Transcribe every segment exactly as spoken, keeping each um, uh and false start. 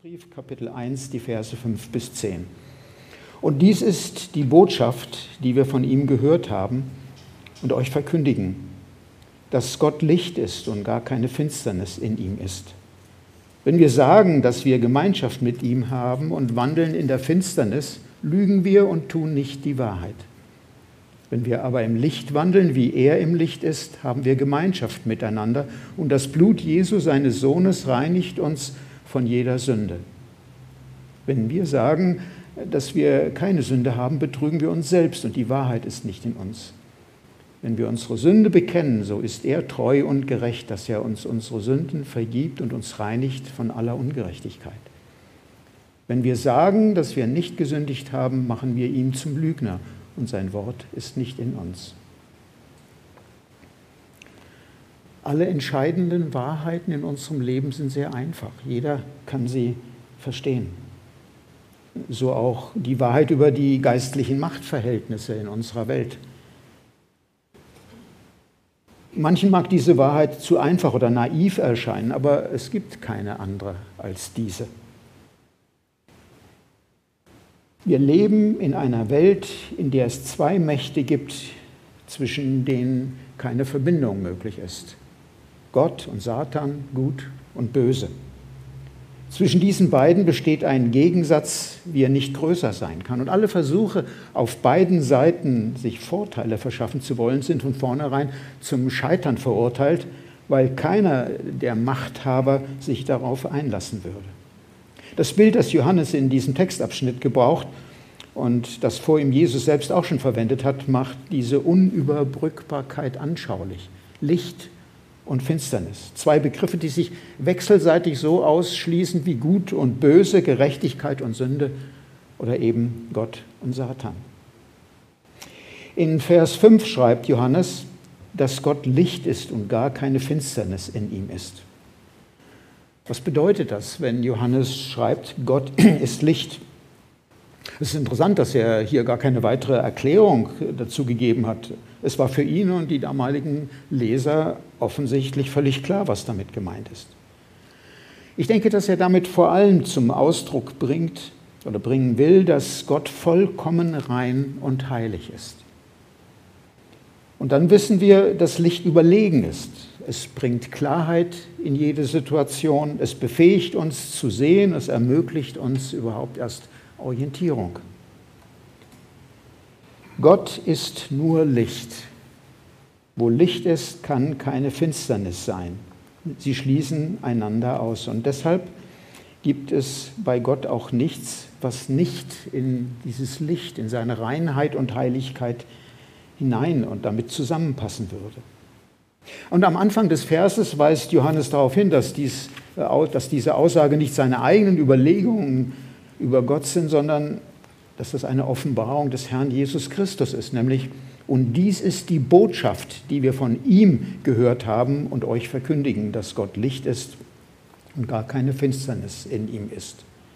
Brief, Kapitel eins, die Verse fünf bis zehn. Und dies ist die Botschaft, die wir von ihm gehört haben und euch verkündigen, dass Gott Licht ist und gar keine Finsternis in ihm ist. Wenn wir sagen, dass wir Gemeinschaft mit ihm haben und wandeln in der Finsternis, lügen wir und tun nicht die Wahrheit. Wenn wir aber im Licht wandeln, wie er im Licht ist, haben wir Gemeinschaft miteinander und das Blut Jesu, seines Sohnes, reinigt uns von jeder Sünde. Wenn wir sagen, dass wir keine Sünde haben, betrügen wir uns selbst und die Wahrheit ist nicht in uns. Wenn wir unsere Sünde bekennen, so ist er treu und gerecht, dass er uns unsere Sünden vergibt und uns reinigt von aller Ungerechtigkeit. Wenn wir sagen, dass wir nicht gesündigt haben, machen wir ihn zum Lügner und sein Wort ist nicht in uns. Alle entscheidenden Wahrheiten in unserem Leben sind sehr einfach. Jeder kann sie verstehen. So auch die Wahrheit über die geistlichen Machtverhältnisse in unserer Welt. Manchen mag diese Wahrheit zu einfach oder naiv erscheinen, aber es gibt keine andere als diese. Wir leben in einer Welt, in der es zwei Mächte gibt, zwischen denen keine Verbindung möglich ist. Gott und Satan, Gut und Böse. Zwischen diesen beiden besteht ein Gegensatz, wie er nicht größer sein kann. Und alle Versuche, auf beiden Seiten sich Vorteile verschaffen zu wollen, sind von vornherein zum Scheitern verurteilt, weil keiner der Machthaber sich darauf einlassen würde. Das Bild, das Johannes in diesem Textabschnitt gebraucht und das vor ihm Jesus selbst auch schon verwendet hat, macht diese Unüberbrückbarkeit anschaulich. Licht und Finsternis. Zwei Begriffe, die sich wechselseitig so ausschließen wie Gut und Böse, Gerechtigkeit und Sünde oder eben Gott und Satan. In Vers fünf schreibt Johannes, dass Gott Licht ist und gar keine Finsternis in ihm ist. Was bedeutet das, wenn Johannes schreibt, Gott ist Licht? Es ist interessant, dass er hier gar keine weitere Erklärung dazu gegeben hat. Es war für ihn und die damaligen Leser offensichtlich völlig klar, was damit gemeint ist. Ich denke, dass er damit vor allem zum Ausdruck bringt oder bringen will, dass Gott vollkommen rein und heilig ist. Und dann wissen wir, dass Licht überlegen ist. Es bringt Klarheit in jede Situation, es befähigt uns zu sehen, es ermöglicht uns überhaupt erst Orientierung. Gott ist nur Licht. Wo Licht ist, kann keine Finsternis sein. Sie schließen einander aus. Und deshalb gibt es bei Gott auch nichts, was nicht in dieses Licht, in seine Reinheit und Heiligkeit hinein und damit zusammenpassen würde. Und am Anfang des Verses weist Johannes darauf hin, dass, dies, dass diese Aussage nicht seine eigenen Überlegungen über Gott sind, sondern dass das eine Offenbarung des Herrn Jesus Christus ist, nämlich, und dies ist die Botschaft, die wir von ihm gehört haben und euch verkündigen, dass Gott Licht ist und gar keine Finsternis in ihm ist.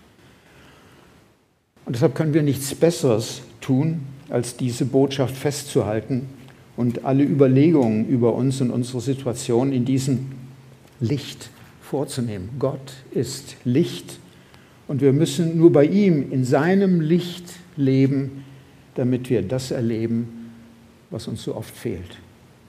Und deshalb können wir nichts Besseres tun, als diese Botschaft festzuhalten und alle Überlegungen über uns und unsere Situation in diesem Licht vorzunehmen. Gott ist Licht. Und wir müssen nur bei ihm in seinem Licht leben, damit wir das erleben, was uns so oft fehlt.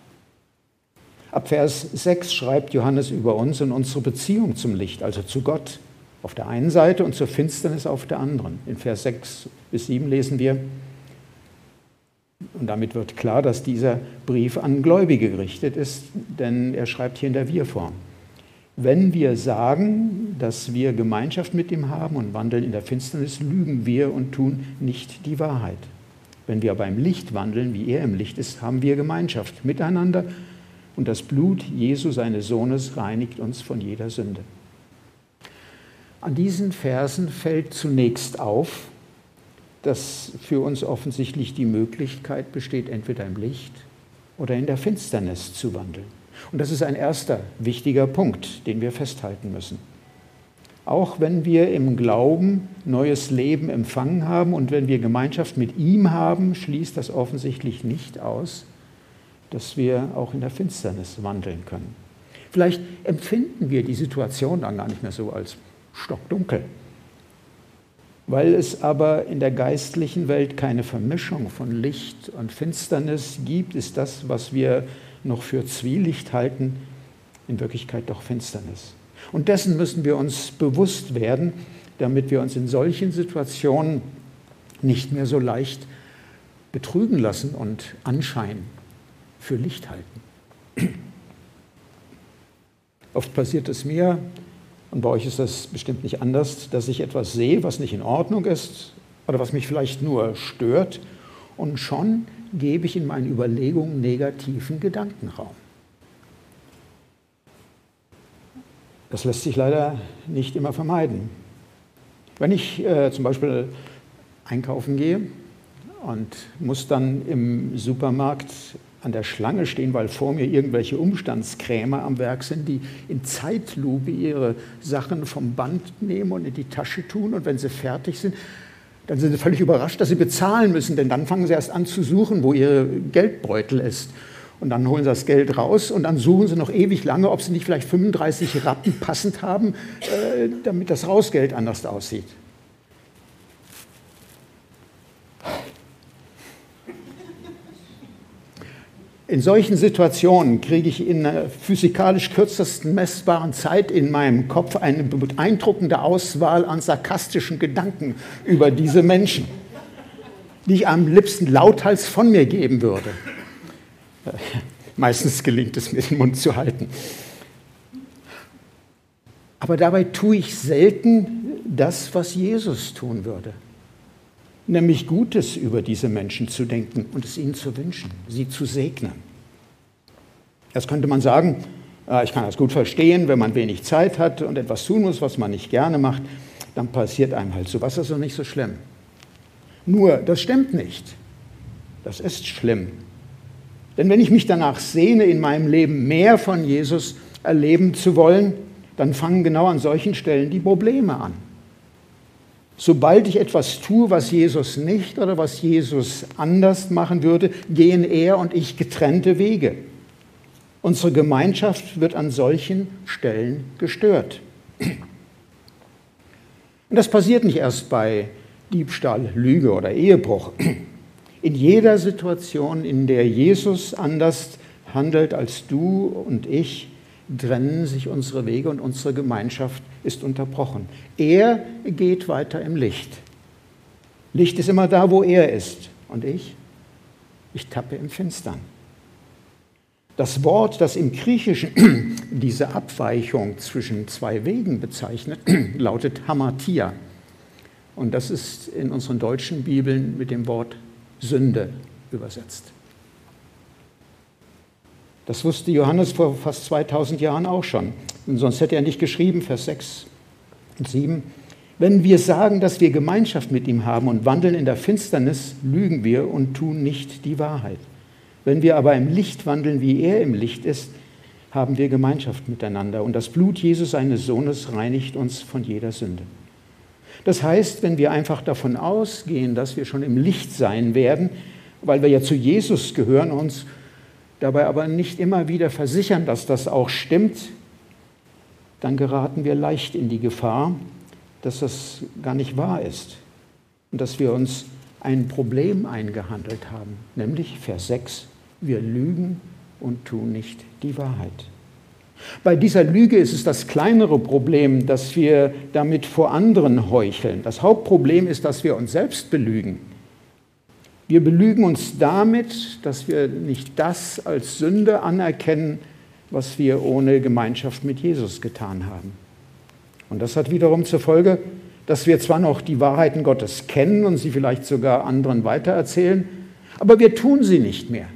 Ab Vers sechs schreibt Johannes über uns und unsere Beziehung zum Licht, also zu Gott auf der einen Seite und zur Finsternis auf der anderen. In Vers sechs bis sieben lesen wir, und damit wird klar, dass dieser Brief an Gläubige gerichtet ist, denn er schreibt hier in der Wir-Form. Wenn wir sagen, dass wir Gemeinschaft mit ihm haben und wandeln in der Finsternis, lügen wir und tun nicht die Wahrheit. Wenn wir aber im Licht wandeln, wie er im Licht ist, haben wir Gemeinschaft miteinander und das Blut Jesu, seines Sohnes, reinigt uns von jeder Sünde. An diesen Versen fällt zunächst auf, dass für uns offensichtlich die Möglichkeit besteht, entweder im Licht oder in der Finsternis zu wandeln. Und das ist ein erster wichtiger Punkt, den wir festhalten müssen. Auch wenn wir im Glauben neues Leben empfangen haben und wenn wir Gemeinschaft mit ihm haben, schließt das offensichtlich nicht aus, dass wir auch in der Finsternis wandeln können. Vielleicht empfinden wir die Situation dann gar nicht mehr so als stockdunkel, Weil es aber in der geistlichen Welt keine Vermischung von Licht und Finsternis gibt, ist das, was wir noch für Zwielicht halten, in Wirklichkeit doch Finsternis. Und dessen müssen wir uns bewusst werden, damit wir uns in solchen Situationen nicht mehr so leicht betrügen lassen und Anschein für Licht halten. Oft passiert es mir, und bei euch ist das bestimmt nicht anders, dass ich etwas sehe, was nicht in Ordnung ist oder was mich vielleicht nur stört, und schon gebe ich in meinen Überlegungen negativen Gedankenraum. Das lässt sich leider nicht immer vermeiden. Wenn ich äh, zum Beispiel einkaufen gehe und muss dann im Supermarkt an der Schlange stehen, weil vor mir irgendwelche Umstandskrämer am Werk sind, die in Zeitlupe ihre Sachen vom Band nehmen und in die Tasche tun, und wenn sie fertig sind, dann sind sie völlig überrascht, dass sie bezahlen müssen, denn dann fangen sie erst an zu suchen, wo ihr Geldbeutel ist. Und dann holen sie das Geld raus und dann suchen sie noch ewig lange, ob sie nicht vielleicht fünfunddreißig Rappen passend haben, äh, damit das Rausgeld anders aussieht. In solchen Situationen kriege ich in einer physikalisch kürzesten messbaren Zeit in meinem Kopf eine beeindruckende Auswahl an sarkastischen Gedanken über diese Menschen, die ich am liebsten lauthals von mir geben würde. Meistens gelingt es mir, den Mund zu halten. Aber dabei tue ich selten das, was Jesus tun würde. Nämlich Gutes über diese Menschen zu denken und es ihnen zu wünschen, sie zu segnen. Jetzt könnte man sagen, ich kann das gut verstehen, wenn man wenig Zeit hat und etwas tun muss, was man nicht gerne macht, dann passiert einem halt sowas, das ist doch nicht so schlimm. Nur, das stimmt nicht. Das ist schlimm. Denn wenn ich mich danach sehne, in meinem Leben mehr von Jesus erleben zu wollen, dann fangen genau an solchen Stellen die Probleme an. Sobald ich etwas tue, was Jesus nicht oder was Jesus anders machen würde, gehen er und ich getrennte Wege. Unsere Gemeinschaft wird an solchen Stellen gestört. Und das passiert nicht erst bei Diebstahl, Lüge oder Ehebruch. In jeder Situation, in der Jesus anders handelt als du und ich, trennen sich unsere Wege und unsere Gemeinschaft ist unterbrochen. Er geht weiter im Licht. Licht ist immer da, wo er ist. Und ich? Ich tappe im Finstern. Das Wort, das im Griechischen diese Abweichung zwischen zwei Wegen bezeichnet, lautet Hamartia. Und das ist in unseren deutschen Bibeln mit dem Wort Sünde übersetzt. Das wusste Johannes vor fast zweitausend Jahren auch schon. Und sonst hätte er nicht geschrieben, Vers sechs und sieben. Wenn wir sagen, dass wir Gemeinschaft mit ihm haben und wandeln in der Finsternis, lügen wir und tun nicht die Wahrheit. Wenn wir aber im Licht wandeln, wie er im Licht ist, haben wir Gemeinschaft miteinander. Und das Blut Jesus, seines Sohnes, reinigt uns von jeder Sünde. Das heißt, wenn wir einfach davon ausgehen, dass wir schon im Licht sein werden, weil wir ja zu Jesus gehören, uns dabei aber nicht immer wieder versichern, dass das auch stimmt, dann geraten wir leicht in die Gefahr, dass das gar nicht wahr ist und dass wir uns ein Problem eingehandelt haben, nämlich Vers sechs, wir lügen und tun nicht die Wahrheit. Bei dieser Lüge ist es das kleinere Problem, dass wir damit vor anderen heucheln. Das Hauptproblem ist, dass wir uns selbst belügen. Wir belügen uns damit, dass wir nicht das als Sünde anerkennen, was wir ohne Gemeinschaft mit Jesus getan haben. Und das hat wiederum zur Folge, dass wir zwar noch die Wahrheiten Gottes kennen und sie vielleicht sogar anderen weitererzählen, aber wir tun sie nicht mehr.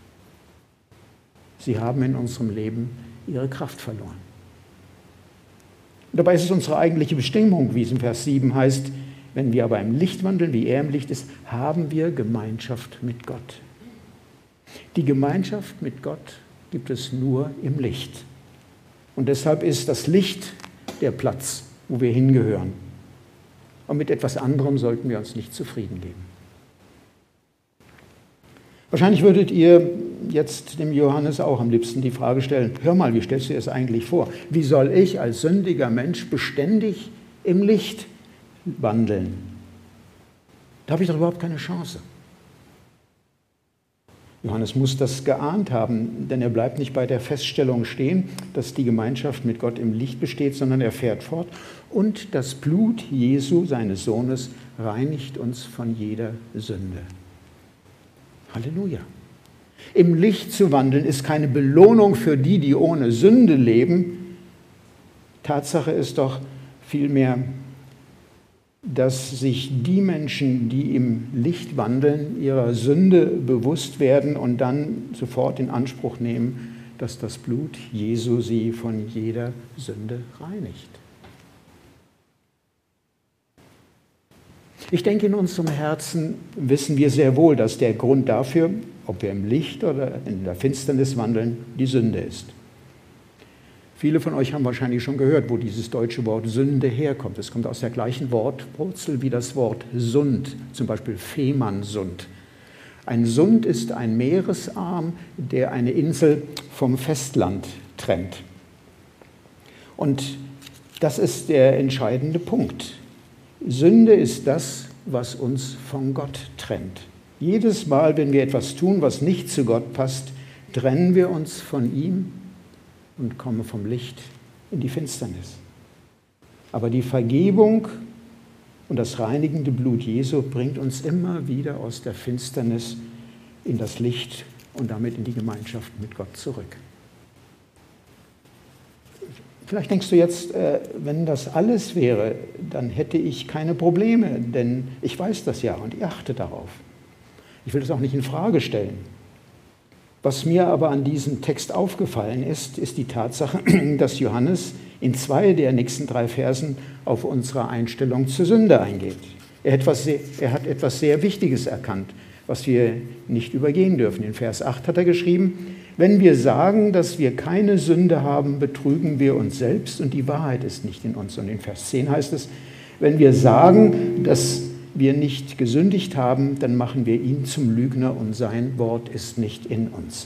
Sie haben in unserem Leben ihre Kraft verloren. Und dabei ist es unsere eigentliche Bestimmung, wie es in Vers sieben heißt, wenn wir aber im Licht wandeln, wie er im Licht ist, haben wir Gemeinschaft mit Gott. Die Gemeinschaft mit Gott gibt es nur im Licht. Und deshalb ist das Licht der Platz, wo wir hingehören. Und mit etwas anderem sollten wir uns nicht zufrieden geben. Wahrscheinlich würdet ihr jetzt dem Johannes auch am liebsten die Frage stellen, hör mal, wie stellst du dir das eigentlich vor? Wie soll ich als sündiger Mensch beständig im Licht wandeln? Da habe ich doch überhaupt keine Chance. Johannes muss das geahnt haben, denn er bleibt nicht bei der Feststellung stehen, dass die Gemeinschaft mit Gott im Licht besteht, sondern er fährt fort. Und das Blut Jesu, seines Sohnes, reinigt uns von jeder Sünde. Halleluja. Im Licht zu wandeln ist keine Belohnung für die, die ohne Sünde leben. Tatsache ist doch vielmehr, dass sich die Menschen, die im Licht wandeln, ihrer Sünde bewusst werden und dann sofort in Anspruch nehmen, dass das Blut Jesu sie von jeder Sünde reinigt. Ich denke, in unserem Herzen wissen wir sehr wohl, dass der Grund dafür, ob wir im Licht oder in der Finsternis wandeln, die Sünde ist. Viele von euch haben wahrscheinlich schon gehört, wo dieses deutsche Wort Sünde herkommt. Es kommt aus der gleichen Wortwurzel wie das Wort Sund, zum Beispiel Fehmarnsund. Ein Sund ist ein Meeresarm, der eine Insel vom Festland trennt. Und das ist der entscheidende Punkt. Sünde ist das, was uns von Gott trennt. Jedes Mal, wenn wir etwas tun, was nicht zu Gott passt, trennen wir uns von ihm und kommen vom Licht in die Finsternis. Aber die Vergebung und das reinigende Blut Jesu bringt uns immer wieder aus der Finsternis in das Licht und damit in die Gemeinschaft mit Gott zurück. Vielleicht denkst du jetzt, wenn das alles wäre, dann hätte ich keine Probleme, denn ich weiß das ja und ich achte darauf. Ich will das auch nicht in Frage stellen. Was mir aber an diesem Text aufgefallen ist, ist die Tatsache, dass Johannes in zwei der nächsten drei Versen auf unsere Einstellung zur Sünde eingeht. Er hat etwas sehr, er hat etwas sehr Wichtiges erkannt, was wir nicht übergehen dürfen. In Vers acht hat er geschrieben: Wenn wir sagen, dass wir keine Sünde haben, betrügen wir uns selbst und die Wahrheit ist nicht in uns. Und in Vers zehn heißt es: Wenn wir sagen, dass wir nicht gesündigt haben, dann machen wir ihn zum Lügner und sein Wort ist nicht in uns.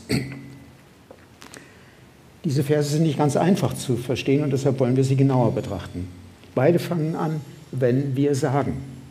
Diese Verse sind nicht ganz einfach zu verstehen und deshalb wollen wir sie genauer betrachten. Beide fangen an, wenn wir sagen.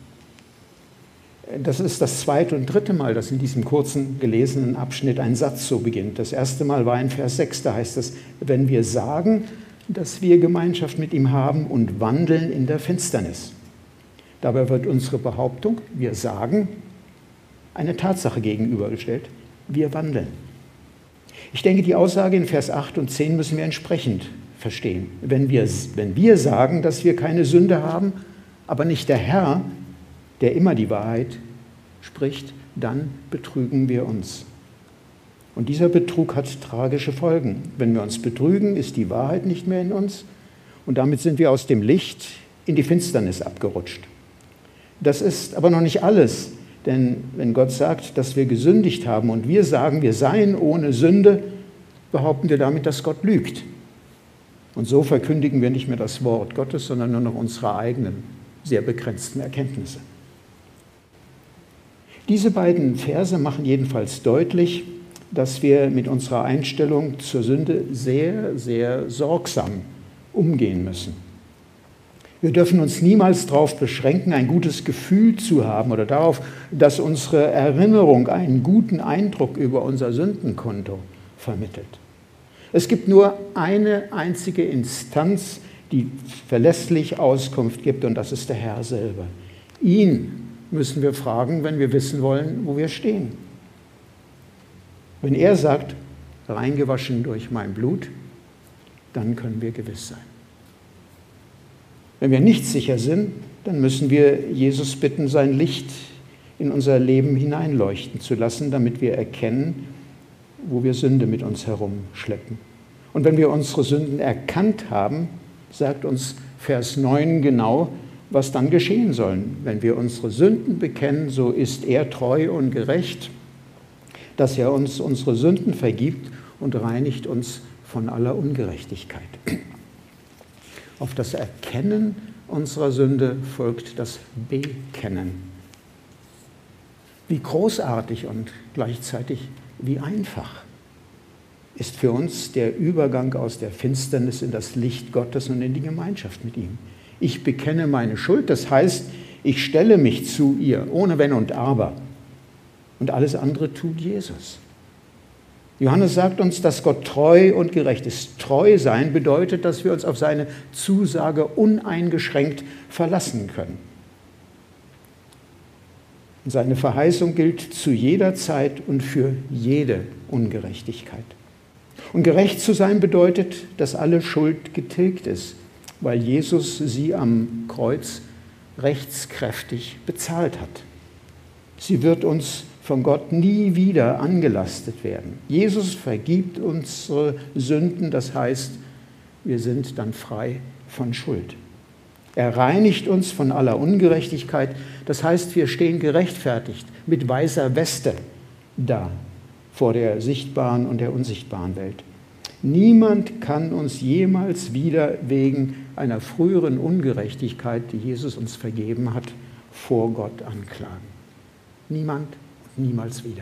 Das ist das zweite und dritte Mal, dass in diesem kurzen gelesenen Abschnitt ein Satz so beginnt. Das erste Mal war in Vers sechs, da heißt es: Wenn wir sagen, dass wir Gemeinschaft mit ihm haben und wandeln in der Finsternis. Dabei wird unsere Behauptung, wir sagen, eine Tatsache gegenübergestellt, wir wandeln. Ich denke, die Aussage in Vers acht und zehn müssen wir entsprechend verstehen. Wenn wir, wenn wir sagen, dass wir keine Sünde haben, aber nicht der Herr, der immer die Wahrheit spricht, dann betrügen wir uns. Und dieser Betrug hat tragische Folgen. Wenn wir uns betrügen, ist die Wahrheit nicht mehr in uns und damit sind wir aus dem Licht in die Finsternis abgerutscht. Das ist aber noch nicht alles, denn wenn Gott sagt, dass wir gesündigt haben und wir sagen, wir seien ohne Sünde, behaupten wir damit, dass Gott lügt. Und so verkündigen wir nicht mehr das Wort Gottes, sondern nur noch unsere eigenen, sehr begrenzten Erkenntnisse. Diese beiden Verse machen jedenfalls deutlich, dass wir mit unserer Einstellung zur Sünde sehr, sehr sorgsam umgehen müssen. Wir dürfen uns niemals darauf beschränken, ein gutes Gefühl zu haben oder darauf, dass unsere Erinnerung einen guten Eindruck über unser Sündenkonto vermittelt. Es gibt nur eine einzige Instanz, die verlässlich Auskunft gibt, und das ist der Herr selber. Ihn müssen wir fragen, wenn wir wissen wollen, wo wir stehen. Wenn er sagt, reingewaschen durch mein Blut, dann können wir gewiss sein. Wenn wir nicht sicher sind, dann müssen wir Jesus bitten, sein Licht in unser Leben hineinleuchten zu lassen, damit wir erkennen, wo wir Sünde mit uns herumschleppen. Und wenn wir unsere Sünden erkannt haben, sagt uns Vers neun genau, was dann geschehen soll. Wenn wir unsere Sünden bekennen, so ist er treu und gerecht, dass er uns unsere Sünden vergibt und reinigt uns von aller Ungerechtigkeit. Auf das Erkennen unserer Sünde folgt das Bekennen. Wie großartig und gleichzeitig wie einfach ist für uns der Übergang aus der Finsternis in das Licht Gottes und in die Gemeinschaft mit ihm. Ich bekenne meine Schuld, das heißt, Ich stelle mich zu ihr, ohne Wenn und Aber. Und alles andere tut Jesus. Johannes sagt uns, dass Gott treu und gerecht ist. Treu sein bedeutet, dass wir uns auf seine Zusage uneingeschränkt verlassen können. Und seine Verheißung gilt zu jeder Zeit und für jede Ungerechtigkeit. Und gerecht zu sein bedeutet, dass alle Schuld getilgt ist, weil Jesus sie am Kreuz rechtskräftig bezahlt hat. Sie wird uns von Gott nie wieder angelastet werden. Jesus vergibt unsere Sünden, das heißt, wir sind dann frei von Schuld. Er reinigt uns von aller Ungerechtigkeit, das heißt, wir stehen gerechtfertigt mit weißer Weste da vor der sichtbaren und der unsichtbaren Welt. Niemand kann uns jemals wieder wegen einer früheren Ungerechtigkeit, die Jesus uns vergeben hat, vor Gott anklagen. Niemand. Niemals wieder.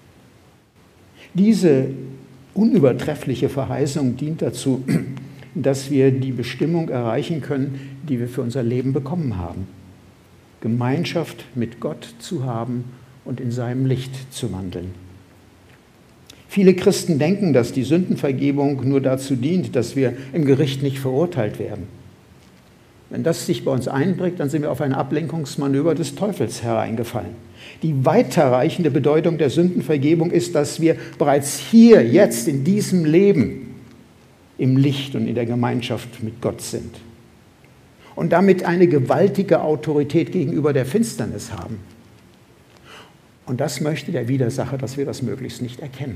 Diese unübertreffliche Verheißung dient dazu, dass wir die Bestimmung erreichen können, die wir für unser Leben bekommen haben. Gemeinschaft mit Gott zu haben und in seinem Licht zu wandeln. Viele Christen denken, dass die Sündenvergebung nur dazu dient, dass wir im Gericht nicht verurteilt werden. Wenn das sich bei uns einprägt, dann sind wir auf ein Ablenkungsmanöver des Teufels hereingefallen. Die weiterreichende Bedeutung der Sündenvergebung ist, dass wir bereits hier, jetzt, in diesem Leben im Licht und in der Gemeinschaft mit Gott sind. Und damit eine gewaltige Autorität gegenüber der Finsternis haben. Und das möchte der Widersacher, dass wir das möglichst nicht erkennen.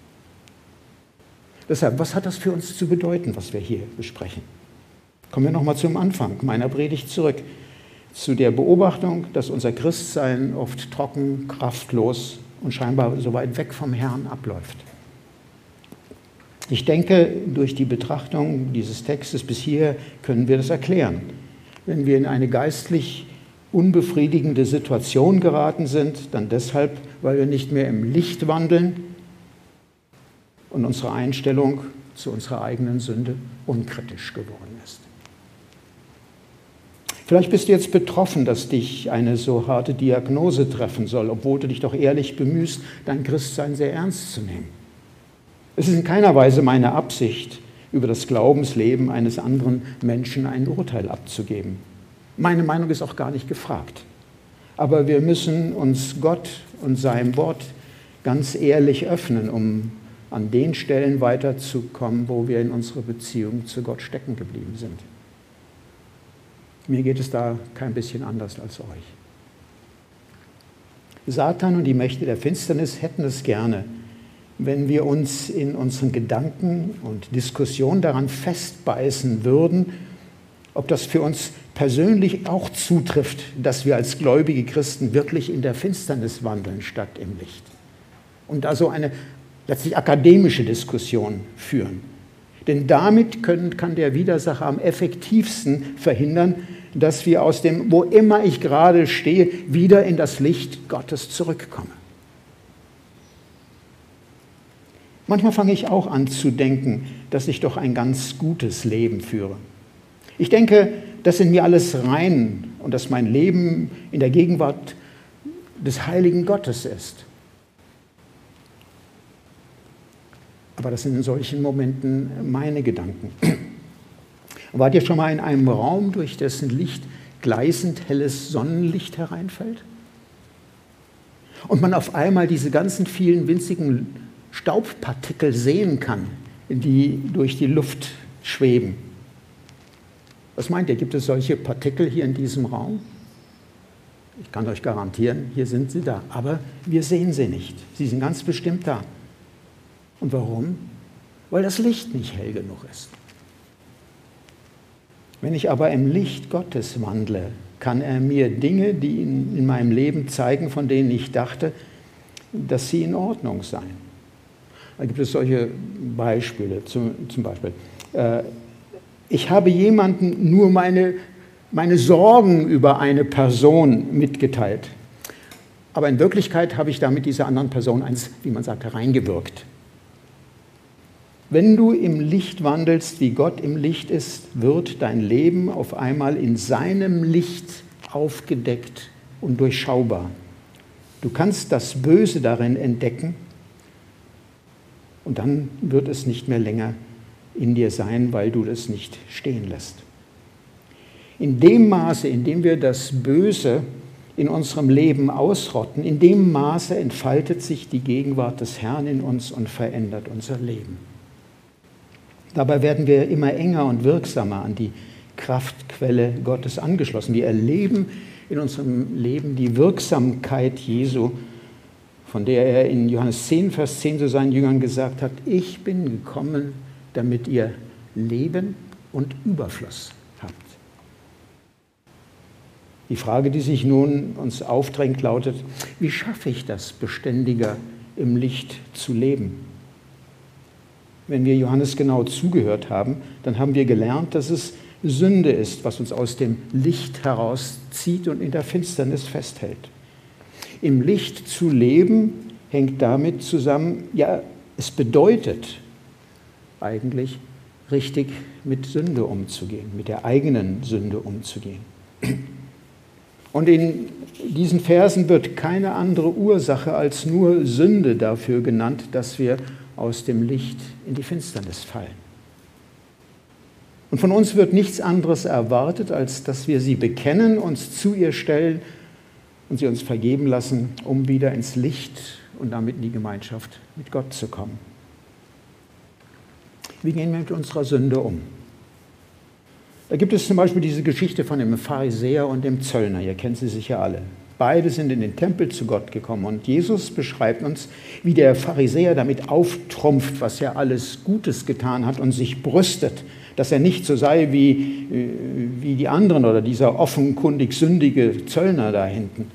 Deshalb, was hat das für uns zu bedeuten, was wir hier besprechen? Kommen wir nochmal zum Anfang meiner Predigt zurück. Zu der Beobachtung, dass unser Christsein oft trocken, kraftlos und scheinbar so weit weg vom Herrn abläuft. Ich denke, durch die Betrachtung dieses Textes bis hier können wir das erklären. Wenn wir in eine geistlich unbefriedigende Situation geraten sind, dann deshalb, weil wir nicht mehr im Licht wandeln und unsere Einstellung zu unserer eigenen Sünde unkritisch geworden ist. Vielleicht bist du jetzt betroffen, dass dich eine so harte Diagnose treffen soll, obwohl du dich doch ehrlich bemühst, dein Christsein sehr ernst zu nehmen. Es ist in keiner Weise meine Absicht, über das Glaubensleben eines anderen Menschen ein Urteil abzugeben. Meine Meinung ist auch gar nicht gefragt. Aber wir müssen uns Gott und seinem Wort ganz ehrlich öffnen, um an den Stellen weiterzukommen, wo wir in unserer Beziehung zu Gott stecken geblieben sind. Mir geht es da kein bisschen anders als euch. Satan und die Mächte der Finsternis hätten es gerne, wenn wir uns in unseren Gedanken und Diskussionen daran festbeißen würden, ob das für uns persönlich auch zutrifft, dass wir als gläubige Christen wirklich in der Finsternis wandeln statt im Licht. Und da so eine letztlich akademische Diskussion führen. Denn damit können, kann der Widersacher am effektivsten verhindern, dass wir aus dem, wo immer ich gerade stehe, wieder in das Licht Gottes zurückkommen. Manchmal fange ich auch an zu denken, dass ich doch ein ganz gutes Leben führe. Ich denke, dass in mir alles rein und dass mein Leben in der Gegenwart des heiligen Gottes ist. Aber das sind in solchen Momenten meine Gedanken. Wart ihr schon mal in einem Raum, durch dessen Licht gleißend helles Sonnenlicht hereinfällt? Und man auf einmal diese ganzen vielen winzigen Staubpartikel sehen kann, die durch die Luft schweben. Was meint ihr, gibt es solche Partikel hier in diesem Raum? Ich kann euch garantieren, hier sind sie da, aber wir sehen sie nicht. Sie sind ganz bestimmt da. Und warum? Weil das Licht nicht hell genug ist. Wenn ich aber im Licht Gottes wandle, kann er mir Dinge, die in, in meinem Leben zeigen, von denen ich dachte, dass sie in Ordnung seien. Da gibt es solche Beispiele, zum, zum Beispiel. Äh, ich habe jemandem nur meine, meine Sorgen über eine Person mitgeteilt. Aber in Wirklichkeit habe ich damit dieser anderen Person eins, wie man sagt, reingewirkt. Wenn du im Licht wandelst, wie Gott im Licht ist, wird dein Leben auf einmal in seinem Licht aufgedeckt und durchschaubar. Du kannst das Böse darin entdecken und dann wird es nicht mehr länger in dir sein, weil du das nicht stehen lässt. In dem Maße, in dem wir das Böse in unserem Leben ausrotten, in dem Maße entfaltet sich die Gegenwart des Herrn in uns und verändert unser Leben. Dabei werden wir immer enger und wirksamer an die Kraftquelle Gottes angeschlossen. Wir erleben in unserem Leben die Wirksamkeit Jesu, von der er in Johannes zehn, Vers zehn zu seinen Jüngern gesagt hat, ich bin gekommen, damit ihr Leben und Überfluss habt. Die Frage, die sich nun uns aufdrängt, lautet, wie schaffe ich das, beständiger im Licht zu leben? Wenn wir Johannes genau zugehört haben, dann haben wir gelernt, dass es Sünde ist, was uns aus dem Licht herauszieht und in der Finsternis festhält. Im Licht zu leben hängt damit zusammen, ja, es bedeutet eigentlich, richtig mit Sünde umzugehen, mit der eigenen Sünde umzugehen. Und in diesen Versen wird keine andere Ursache als nur Sünde dafür genannt, dass wir aus dem Licht in die Finsternis fallen. Und von uns wird nichts anderes erwartet, als dass wir sie bekennen, uns zu ihr stellen und sie uns vergeben lassen, um wieder ins Licht und damit in die Gemeinschaft mit Gott zu kommen. Wie gehen wir mit unserer Sünde um? Da gibt es zum Beispiel diese Geschichte von dem Pharisäer und dem Zöllner. Ihr kennt sie sicher alle. Beide sind in den Tempel zu Gott gekommen. Und Jesus beschreibt uns, wie der Pharisäer damit auftrumpft, was er alles Gutes getan hat und sich brüstet, dass er nicht so sei wie, wie die anderen oder dieser offenkundig sündige Zöllner da hinten.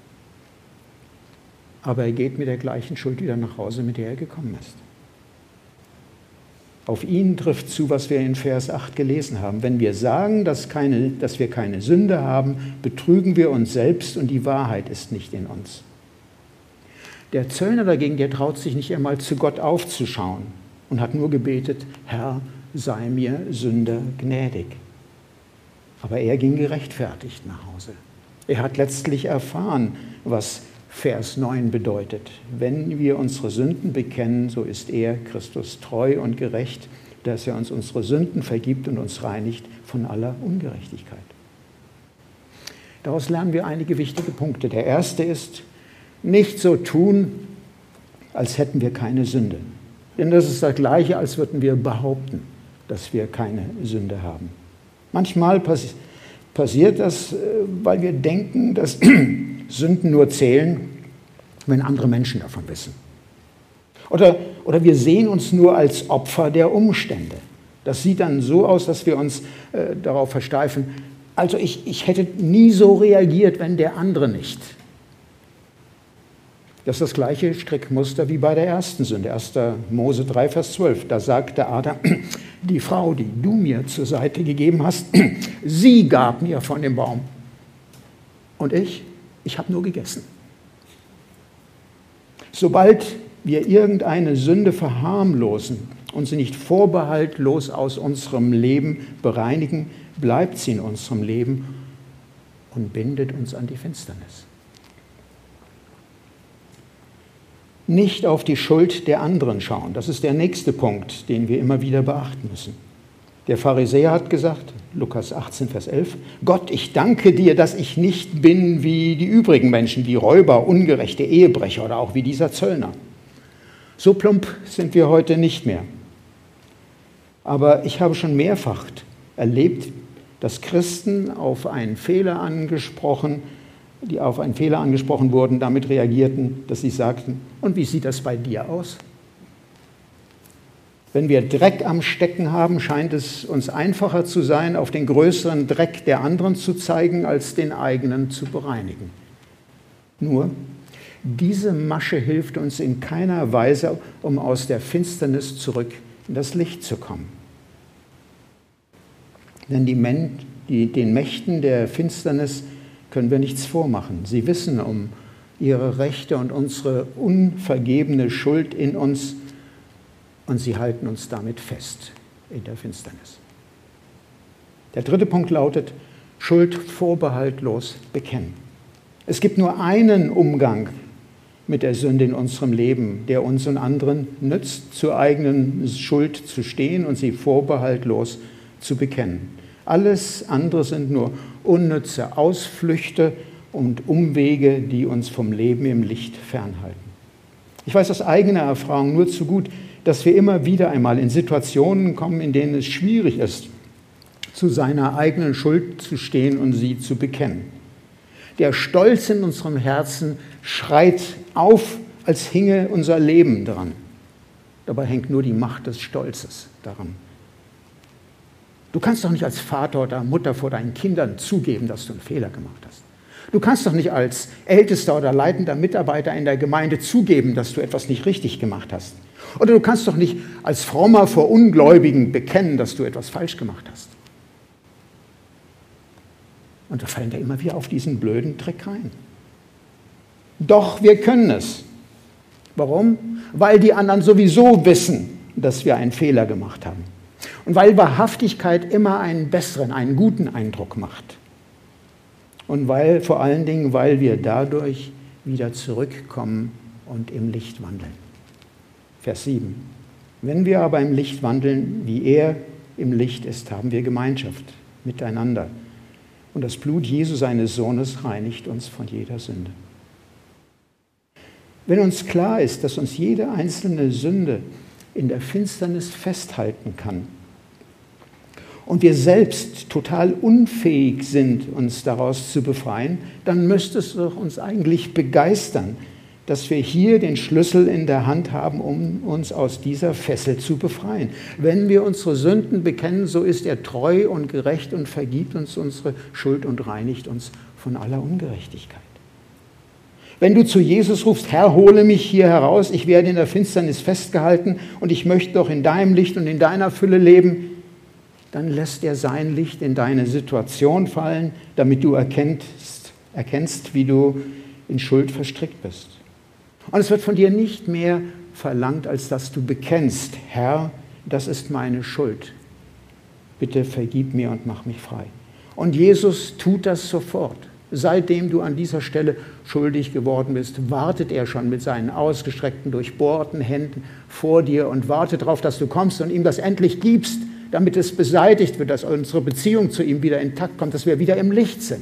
Aber er geht mit der gleichen Schuld wieder nach Hause, mit der er gekommen ist. Auf ihn trifft zu, was wir in Vers acht gelesen haben. Wenn wir sagen, dass, keine, dass wir keine Sünde haben, betrügen wir uns selbst und die Wahrheit ist nicht in uns. Der Zöllner dagegen, der traut sich nicht einmal zu Gott aufzuschauen und hat nur gebetet, Herr, sei mir Sünder gnädig. Aber er ging gerechtfertigt nach Hause. Er hat letztlich erfahren, was Vers neun bedeutet. Wenn wir unsere Sünden bekennen, so ist er, Christus, treu und gerecht, dass er uns unsere Sünden vergibt und uns reinigt von aller Ungerechtigkeit. Daraus lernen wir einige wichtige Punkte. Der erste ist, nicht so tun, als hätten wir keine Sünde. Denn das ist das Gleiche, als würden wir behaupten, dass wir keine Sünde haben. Manchmal pass- passiert das, weil wir denken, dass Sünden nur zählen, wenn andere Menschen davon wissen. Oder, oder wir sehen uns nur als Opfer der Umstände. Das sieht dann so aus, dass wir uns äh, darauf versteifen, also ich, ich hätte nie so reagiert, wenn der andere nicht. Das ist das gleiche Strickmuster wie bei der ersten Sünde, erster Mose drei, Vers zwölf. Da sagte Adam, die Frau, die du mir zur Seite gegeben hast, sie gab mir von dem Baum. Und ich, ich habe nur gegessen. Sobald wir irgendeine Sünde verharmlosen und sie nicht vorbehaltlos aus unserem Leben bereinigen, bleibt sie in unserem Leben und bindet uns an die Finsternis. Nicht auf die Schuld der anderen schauen. Das ist der nächste Punkt, den wir immer wieder beachten müssen. Der Pharisäer hat gesagt, Lukas achtzehn, Vers elf, Gott, ich danke dir, dass ich nicht bin wie die übrigen Menschen, wie Räuber, ungerechte Ehebrecher oder auch wie dieser Zöllner. So plump sind wir heute nicht mehr. Aber ich habe schon mehrfach erlebt, dass Christen auf einen Fehler angesprochen, die auf einen Fehler angesprochen wurden, damit reagierten, dass sie sagten, und wie sieht das bei dir aus? Wenn wir Dreck am Stecken haben, scheint es uns einfacher zu sein, auf den größeren Dreck der anderen zu zeigen, als den eigenen zu bereinigen. Nur, diese Masche hilft uns in keiner Weise, um aus der Finsternis zurück in das Licht zu kommen. Denn die Men- die, den Mächten der Finsternis können wir nichts vormachen. Sie wissen um ihre Rechte und unsere unvergebene Schuld in uns und sie halten uns damit fest in der Finsternis. Der dritte Punkt lautet, Schuld vorbehaltlos bekennen. Es gibt nur einen Umgang mit der Sünde in unserem Leben, der uns und anderen nützt, zur eigenen Schuld zu stehen und sie vorbehaltlos zu bekennen. Alles andere sind nur unnütze Ausflüchte und Umwege, die uns vom Leben im Licht fernhalten. Ich weiß aus eigener Erfahrung nur zu gut, dass wir immer wieder einmal in Situationen kommen, in denen es schwierig ist, zu seiner eigenen Schuld zu stehen und sie zu bekennen. Der Stolz in unserem Herzen schreit auf, als hinge unser Leben dran. Dabei hängt nur die Macht des Stolzes daran. Du kannst doch nicht als Vater oder Mutter vor deinen Kindern zugeben, dass du einen Fehler gemacht hast. Du kannst doch nicht als ältester oder leitender Mitarbeiter in der Gemeinde zugeben, dass du etwas nicht richtig gemacht hast. Oder du kannst doch nicht als Frommer vor Ungläubigen bekennen, dass du etwas falsch gemacht hast. Und da fallen wir immer wieder auf diesen blöden Trick rein. Doch wir können es. Warum? Weil die anderen sowieso wissen, dass wir einen Fehler gemacht haben. Und weil Wahrhaftigkeit immer einen besseren, einen guten Eindruck macht. Und weil, vor allen Dingen, weil wir dadurch wieder zurückkommen und im Licht wandeln. Vers sieben. Wenn wir aber im Licht wandeln, wie er im Licht ist, haben wir Gemeinschaft miteinander. Und das Blut Jesu, seines Sohnes, reinigt uns von jeder Sünde. Wenn uns klar ist, dass uns jede einzelne Sünde in der Finsternis festhalten kann und wir selbst total unfähig sind, uns daraus zu befreien, dann müsste es doch uns eigentlich begeistern, dass wir hier den Schlüssel in der Hand haben, um uns aus dieser Fessel zu befreien. Wenn wir unsere Sünden bekennen, so ist er treu und gerecht und vergibt uns unsere Schuld und reinigt uns von aller Ungerechtigkeit. Wenn du zu Jesus rufst, Herr, hole mich hier heraus, ich werde in der Finsternis festgehalten und ich möchte doch in deinem Licht und in deiner Fülle leben, dann lässt er sein Licht in deine Situation fallen, damit du erkennst, erkennst, wie du in Schuld verstrickt bist. Und es wird von dir nicht mehr verlangt, als dass du bekennst, Herr, das ist meine Schuld. Bitte vergib mir und mach mich frei. Und Jesus tut das sofort. Seitdem du an dieser Stelle schuldig geworden bist, wartet er schon mit seinen ausgestreckten, durchbohrten Händen vor dir und wartet darauf, dass du kommst und ihm das endlich gibst, damit es beseitigt wird, dass unsere Beziehung zu ihm wieder intakt kommt, dass wir wieder im Licht sind.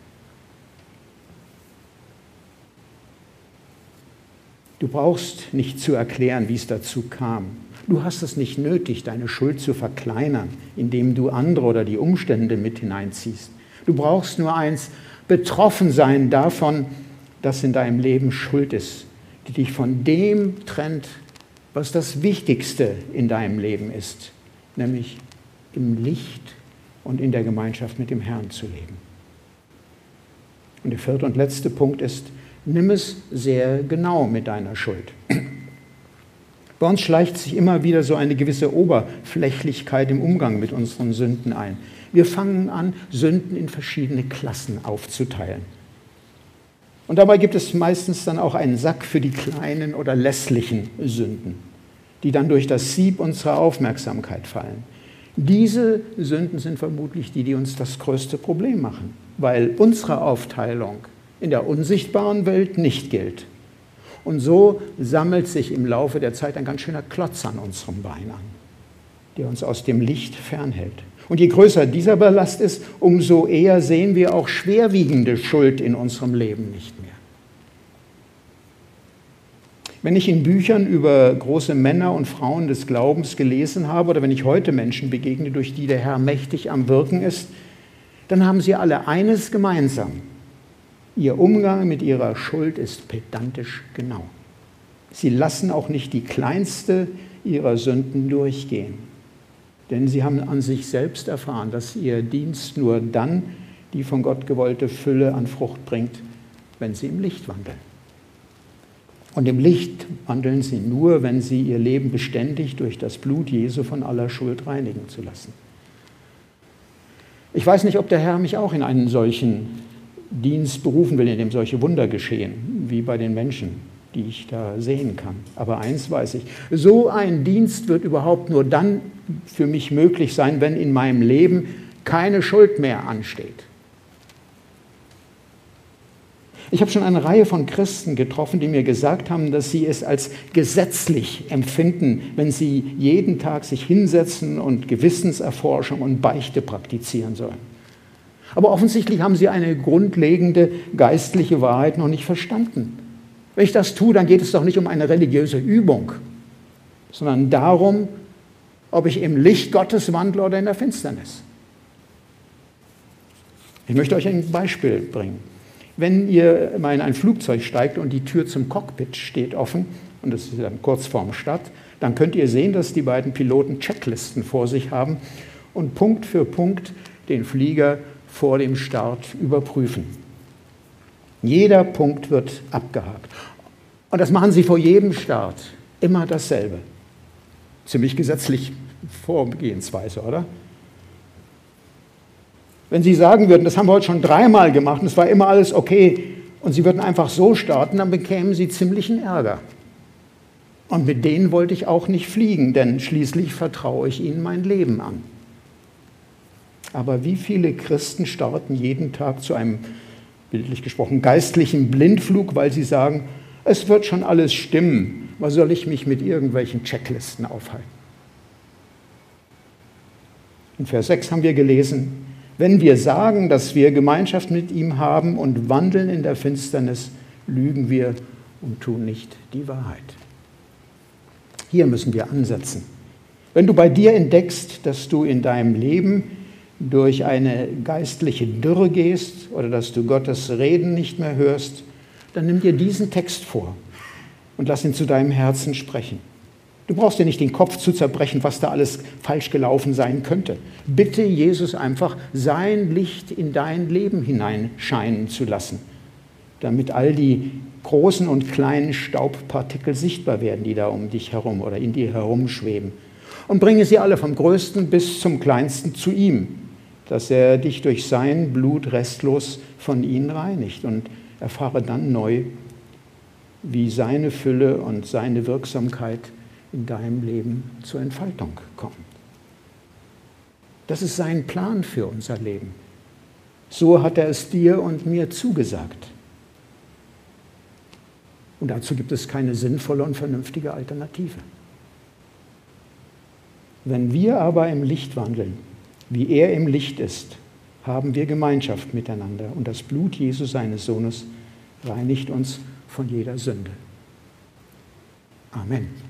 Du brauchst nicht zu erklären, wie es dazu kam. Du hast es nicht nötig, deine Schuld zu verkleinern, indem du andere oder die Umstände mit hineinziehst. Du brauchst nur eins, betroffen sein davon, dass in deinem Leben Schuld ist, die dich von dem trennt, was das Wichtigste in deinem Leben ist, nämlich im Licht und in der Gemeinschaft mit dem Herrn zu leben. Und der vierte und letzte Punkt ist, nimm es sehr genau mit deiner Schuld. Bei uns schleicht sich immer wieder so eine gewisse Oberflächlichkeit im Umgang mit unseren Sünden ein. Wir fangen an, Sünden in verschiedene Klassen aufzuteilen. Und dabei gibt es meistens dann auch einen Sack für die kleinen oder lässlichen Sünden, die dann durch das Sieb unserer Aufmerksamkeit fallen. Diese Sünden sind vermutlich die, die uns das größte Problem machen, weil unsere Aufteilung in der unsichtbaren Welt nicht gilt. Und so sammelt sich im Laufe der Zeit ein ganz schöner Klotz an unserem Bein an, der uns aus dem Licht fernhält. Und je größer dieser Ballast ist, umso eher sehen wir auch schwerwiegende Schuld in unserem Leben nicht mehr. Wenn ich in Büchern über große Männer und Frauen des Glaubens gelesen habe oder wenn ich heute Menschen begegne, durch die der Herr mächtig am Wirken ist, dann haben sie alle eines gemeinsam. Ihr Umgang mit ihrer Schuld ist pedantisch genau. Sie lassen auch nicht die kleinste ihrer Sünden durchgehen. Denn sie haben an sich selbst erfahren, dass ihr Dienst nur dann die von Gott gewollte Fülle an Frucht bringt, wenn sie im Licht wandeln. Und im Licht wandeln sie nur, wenn sie ihr Leben beständig durch das Blut Jesu von aller Schuld reinigen zu lassen. Ich weiß nicht, ob der Herr mich auch in einen solchen Dienst berufen will, in dem solche Wunder geschehen, wie bei den Menschen, die ich da sehen kann. Aber eins weiß ich, so ein Dienst wird überhaupt nur dann für mich möglich sein, wenn in meinem Leben keine Schuld mehr ansteht. Ich habe schon eine Reihe von Christen getroffen, die mir gesagt haben, dass sie es als gesetzlich empfinden, wenn sie jeden Tag sich hinsetzen und Gewissenserforschung und Beichte praktizieren sollen. Aber offensichtlich haben sie eine grundlegende geistliche Wahrheit noch nicht verstanden. Wenn ich das tue, dann geht es doch nicht um eine religiöse Übung, sondern darum, ob ich im Licht Gottes wandle oder in der Finsternis. Ich möchte euch ein Beispiel bringen. Wenn ihr mal in ein Flugzeug steigt und die Tür zum Cockpit steht offen, und das ist dann kurz vorm Start, dann könnt ihr sehen, dass die beiden Piloten Checklisten vor sich haben und Punkt für Punkt den Flieger vor dem Start überprüfen. Jeder Punkt wird abgehakt. Und das machen sie vor jedem Start. Immer dasselbe. Ziemlich gesetzlich Vorgehensweise, oder? Wenn Sie sagen würden, das haben wir heute schon dreimal gemacht und es war immer alles okay und Sie würden einfach so starten, dann bekämen Sie ziemlichen Ärger. Und mit denen wollte ich auch nicht fliegen, denn schließlich vertraue ich ihnen mein Leben an. Aber wie viele Christen starten jeden Tag zu einem, bildlich gesprochen, geistlichen Blindflug, weil sie sagen, es wird schon alles stimmen, was soll ich mich mit irgendwelchen Checklisten aufhalten? In Vers sechs haben wir gelesen, wenn wir sagen, dass wir Gemeinschaft mit ihm haben und wandeln in der Finsternis, lügen wir und tun nicht die Wahrheit. Hier müssen wir ansetzen. Wenn du bei dir entdeckst, dass du in deinem Leben durch eine geistliche Dürre gehst oder dass du Gottes Reden nicht mehr hörst, dann nimm dir diesen Text vor und lass ihn zu deinem Herzen sprechen. Du brauchst dir nicht den Kopf zu zerbrechen, was da alles falsch gelaufen sein könnte. Bitte Jesus einfach, sein Licht in dein Leben hineinscheinen zu lassen, damit all die großen und kleinen Staubpartikel sichtbar werden, die da um dich herum oder in dir herumschweben. Und bringe sie alle vom Größten bis zum Kleinsten zu ihm, dass er dich durch sein Blut restlos von ihnen reinigt und erfahre dann neu, wie seine Fülle und seine Wirksamkeit in deinem Leben zur Entfaltung kommt. Das ist sein Plan für unser Leben. So hat er es dir und mir zugesagt. Und dazu gibt es keine sinnvolle und vernünftige Alternative. Wenn wir aber im Licht wandeln, wie er im Licht ist, haben wir Gemeinschaft miteinander und das Blut Jesu, seines Sohnes, reinigt uns von jeder Sünde. Amen.